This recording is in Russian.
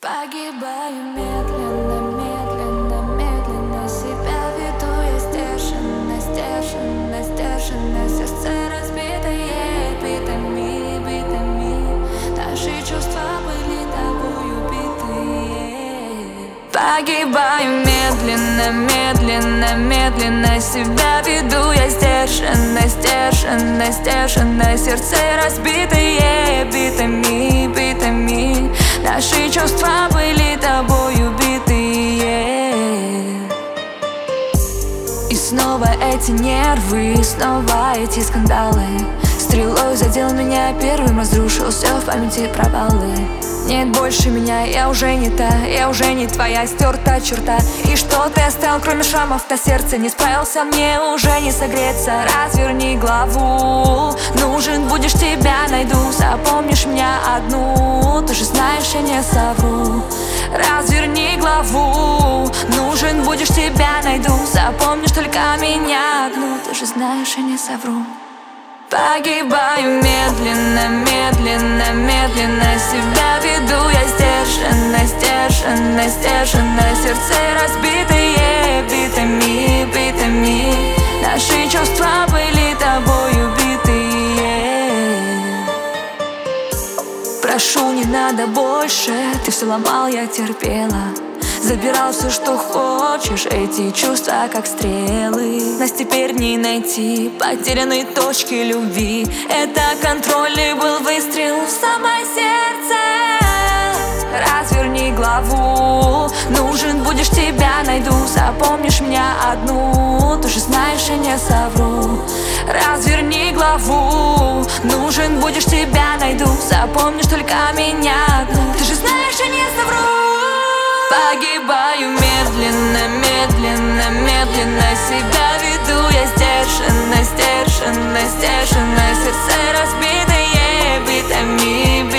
Погибаю медленно, медленно, медленно. Себя веду я сдержанно, сдержанно, сдержанно. Сердце разбитое битами, битами. Наши чувства были тобой убиты. Погибаю медленно, медленно, медленно. Себя веду я сдержанно, сдержанно, сдержанно. Сердце разбитое битами, битами. Наши чувства были тобой убиты. И снова эти нервы, снова эти скандалы. Стрелой задел меня первым, разрушил все в памяти провалы. Нет больше меня, я уже не та, я уже не твоя, стерта черта. И что ты оставил, кроме шрамов на сердце? Не справился, мне уже не согреться. Разверни главу, нужен будешь, тебя найду. Запомнишь меня одну, ты же знаешь, я не совру. Разверни главу, нужен будешь, тебя найду. Запомнишь только меня одну, ты же знаешь, я не совру. Погибаю медленно, медленно, медленно. Себя веду я сдержанно, сдержанно, сдержанно. Сердце разбитое битами, битами. Наши чувства были тобой убиты. Прошу, не надо больше. Ты все ломал, я терпела. Забирал все, что хочешь, эти чувства как стрелы. Нас теперь не найти, потерянные точки любви. Это контрольный был выстрел в самое сердце. Разверни главу, нужен будешь, тебя найду. Запомнишь меня одну, ты же знаешь, я не совру. Разверни главу, нужен будешь, тебя найду. Запомнишь только меня одну, ты же знаешь, я не совру. Погибаю медленно, медленно, медленно. Себя веду я сдержанно, сдержанно, сдержанно. Сердце разбитое битами,